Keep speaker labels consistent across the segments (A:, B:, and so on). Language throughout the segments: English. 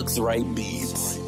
A: Looks right beats.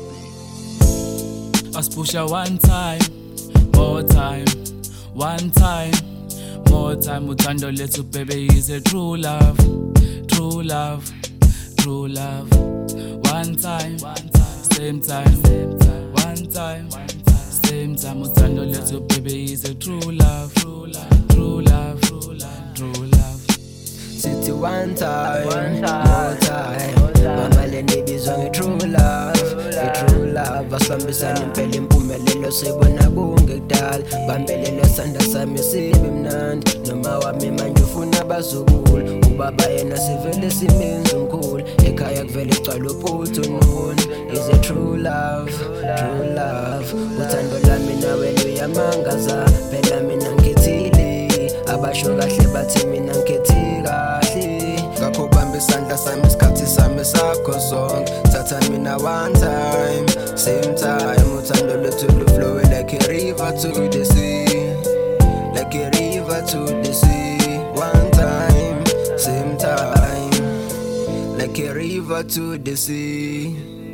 B: Us push her one time, more time, one time, more time. Uthando lethu baby is a true love, true love, true love. One time, same time, one time, same time. Uthando lethu baby is a true love, true love, true love, true love, true love.
C: City one time, more time. Mama leni bizwa nge-true love, nge-true love. Asihambisana impela impumelelo sibona kungekudala. Bambelele sandla sami sibe mnandi. Noma wami manje ufuna abazukulu. Ubaba yena sivele simenza umkhulu. Ekhaya kuvele igcwala uphuthu nuni. Is a true love, true love. Uthando lami nawe luyamangaza. Phela mina ngikhethile. Abasho kahle bathi mina ngikhethile kahle. Ngakho bamba isandla sami isikhathi sami sakho sonke. Thatha mina one time, same time. Uthando lwethu luflow like a river to the sea, like a river to the sea. One time, same time, like a river to the sea,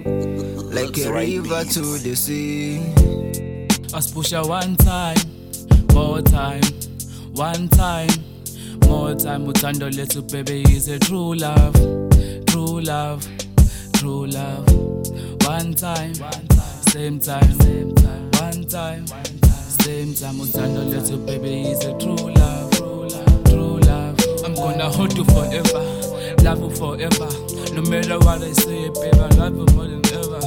C: like a river to the sea.
B: Us push her one time, more time, one time, more time. Uthando lethu baby is a true love, true love, true love. One time, same time, one time, same time. Uthando lethu baby is a true love, true love, true love. I'm gonna hold you forever, love you forever. No matter what I say, baby, I love you more than ever,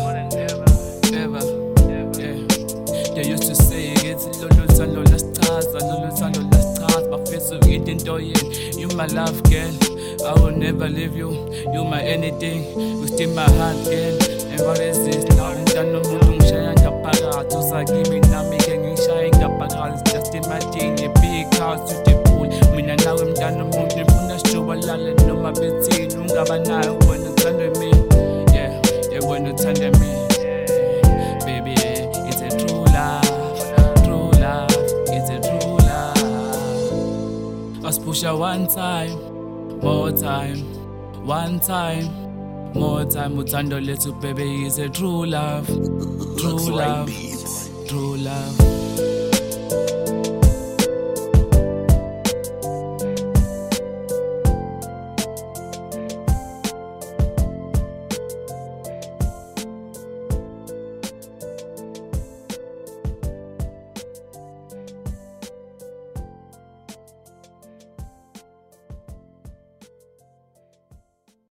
B: ever. Yeah. They used to say it's lolo thando lasichaza, lolo thando lasichaza. Bafisa into yini, you my love girl. I will never leave you. You my anything, you still my heart girl. And what is this now? Ngithanda umuntu ngishaya ngaphakathi, usakimi nami ke ngishaye ngaphakathi. Just imagine a big house with a pool. Mina nawe mntana umuntu ngifuna sijobalale noma bethini. Ungaba nayo wena uthande me, yeah, wena uthande me. Baby, it's a true love, true love, it's a true love. Us push her one time, more time, one time, more time. Uthando lethu baby is a true love, true love, true love.